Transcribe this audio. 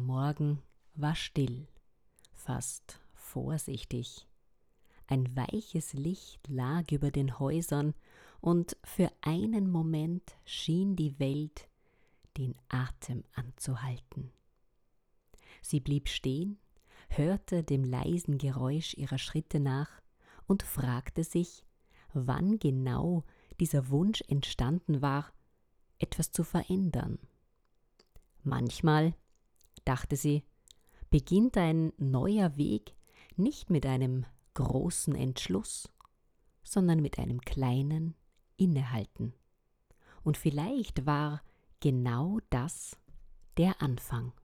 Morgen war still, fast vorsichtig. Ein weiches Licht lag über den Häusern, und für einen Moment schien die Welt den Atem anzuhalten. Sie blieb stehen, hörte dem leisen Geräusch ihrer Schritte nach und fragte sich, wann genau dieser Wunsch entstanden war, etwas zu verändern. Manchmal, dachte sie, beginnt ein neuer Weg nicht mit einem großen Entschluss, sondern mit einem kleinen Innehalten. Und vielleicht war genau das der Anfang.